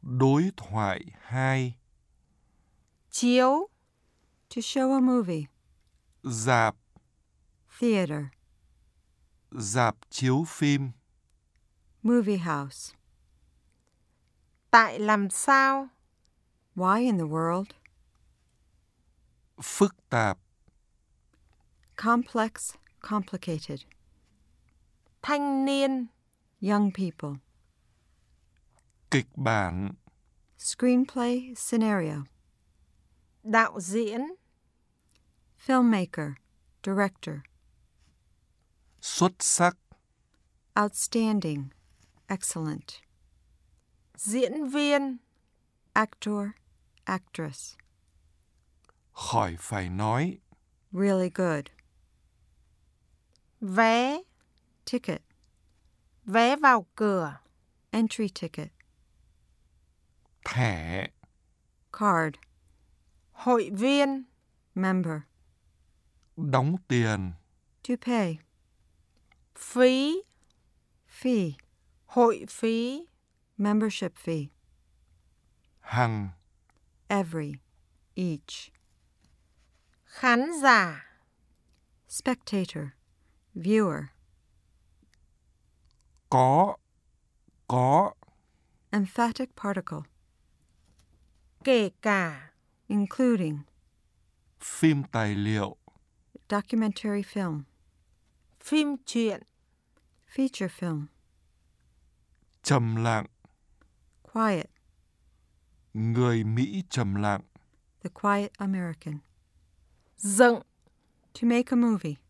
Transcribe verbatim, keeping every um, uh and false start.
Đối thoại hai. Chiếu. To show a movie. Rạp. Theater. Rạp chiếu phim. Movie house. Tại làm sao? Why in the world? Phức tạp. Complex, complicated. Thanh niên. Young people. Kịch bản. Screenplay, scenario. Đạo diễn. Filmmaker, director. Xuất sắc. Outstanding, excellent. Diễn viên. Actor, actress. Khỏi phải nói. Really good. Vé. Ticket. Vé vào cửa. Entry ticket. Thẻ. Card. Hội viên. Member. Đóng tiền. To pay. Phí. Fee. Hội phí. Membership fee. Hằng. Every. Each. Khán giả. Spectator. Viewer. Có. Có. Emphatic particle. Kể cả. Including. Phim tài liệu. Documentary film. Phim truyện. Feature film. Trầm lặng. Quiet. Người Mỹ trầm lặng. The quiet American. Dựng. To make a movie.